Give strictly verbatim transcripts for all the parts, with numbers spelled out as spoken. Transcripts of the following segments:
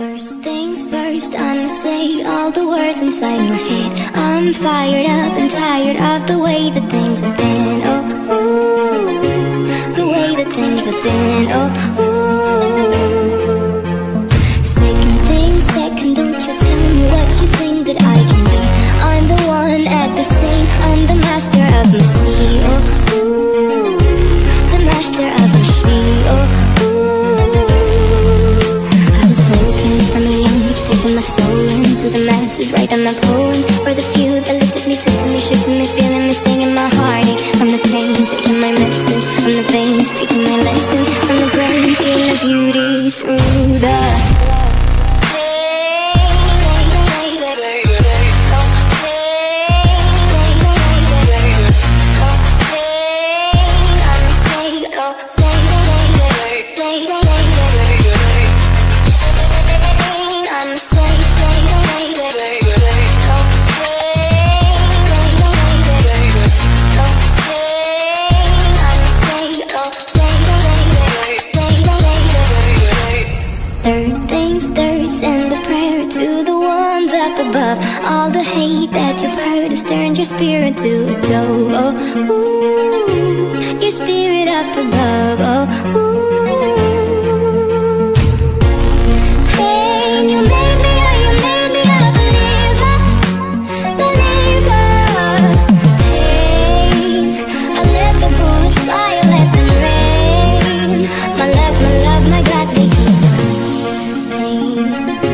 First things first, I'ma say all the words inside my head. I'm fired up and tired of the way that things have been. Oh, ooh, the way that things have been. Oh, ooh. Second thing second, don't you tell me what you think that I can be. I'm the one at the same, I'm the master of my sea. Oh, ooh, the master of my sea. Oh, taking my soul into the masses, writing my poems for the few that looked at me, took to me, shook to me, feeling me, singing my heartache. From the pain, taking my message from the veins, speaking my lesson from the brain, seeing the beauty through the above. All the hate that you've heard has turned your spirit to a dove. Oh, ooh, your spirit up above. Oh, ooh. Pain, you made me, oh, you made me a believer, believer. Pain, I let the bullets fly, I let them rain. My love, my love, my God, they keep pain.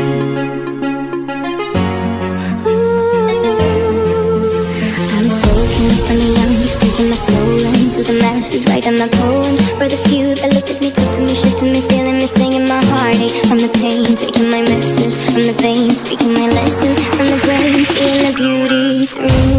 Taking my soul into the masses, writing my poems for the few that looked at me, took to me, shook to me, feeling me, singing my heartache from the pain, taking my message from the veins, speaking my lesson from the brain, seeing the beauty through